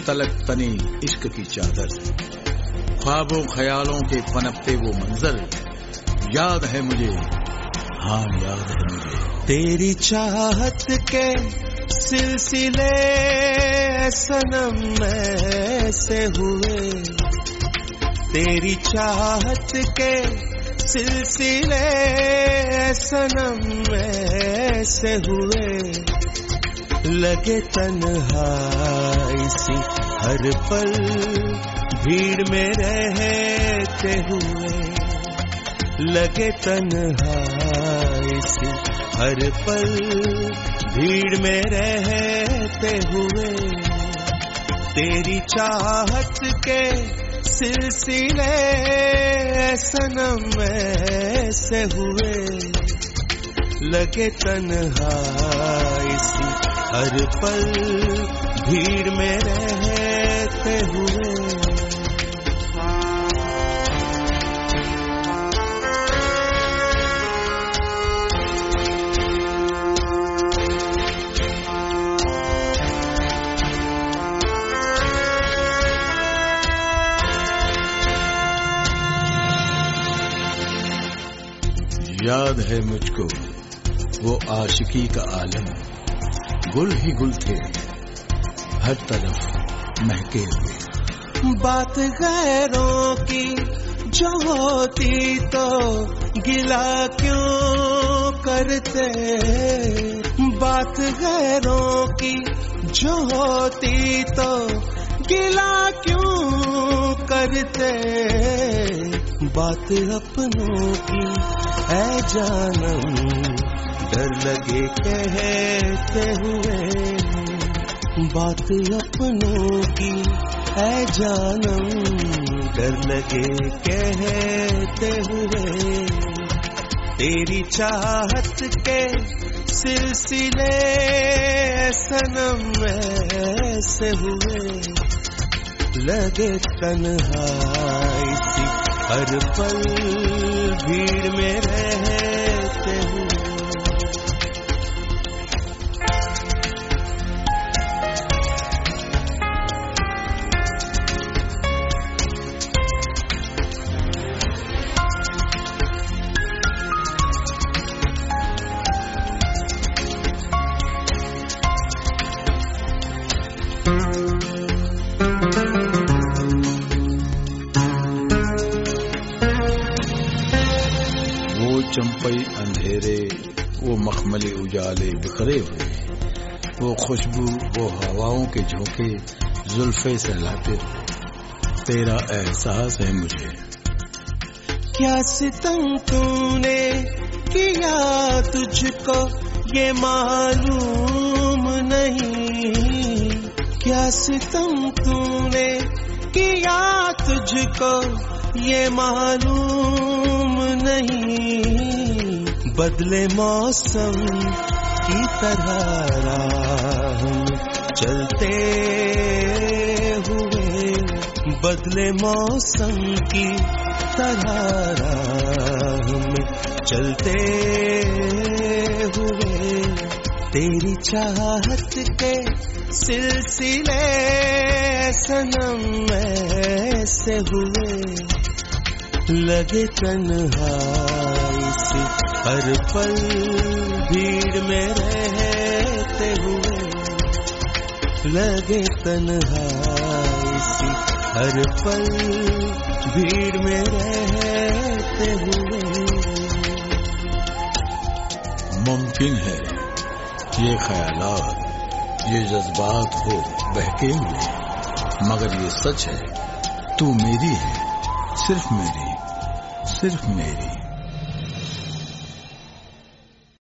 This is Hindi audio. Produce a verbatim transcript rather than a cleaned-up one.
तलक तनी इश्क की चादर, ख्वाबों ख्यालों के पनपते वो मंजर याद है मुझे, हाँ याद है मुझे। तेरी चाहत के सिलसिले सनम ऐसे हुए, तेरी चाहत के सिलसिले सनम ऐसे हुए, लगे तन्हाई सी हर पल भीड़ में रहते हुए, लगे तन्हाई सी हर पल भीड़ में रहते हुए, तेरी चाहत के सिलसिले सनम ऐसे हुए, लगे तन्हाई सी हर पल भीड़ में रहते हुए। याद है मुझको वो आशिकी का आलम, गुल ही गुल थे हर तरफ महके हुए। बात गैरों की जो होती तो गिला क्यों करते, बात गैरों की जो होती तो गिला क्यों करते, बात अपनों की है जानम डर लगे कहते हुए, बात अपनों की है जानम डर लगे कहते हुए, तेरी चाहत के सिलसिले सनम ऐसे हुए, लगे तन्हाई सी हर पल भीड़ में रहते हुए। चंपई अंधेरे वो मखमली उजाले बिखरे हुए, वो खुशबू वो हवाओं के झोंके जुल्फे सहलाते हुए, तेरा एहसास है मुझे। क्या सितम तूने किया तुझको ये मालूम नहीं, क्या सितम तूने किया तुझको ये मालूम नहीं, बदले मौसम की तरह राह चलते हुए, बदले मौसम की तरह राह चलते हुए, तेरी चाहत के सिलसिले सनम ऐसे हुए, लगे तन्हाई सी हर पल भीड़ में रहते हुए, लगे तन्हाई सी हर पल भीड़ में रहते हुए। मुमकिन है ये ख्यालात ये जज्बात हो बहके हुए, मगर ये सच है तू मेरी है, सिर्फ मेरी, सिर्फ मेरी।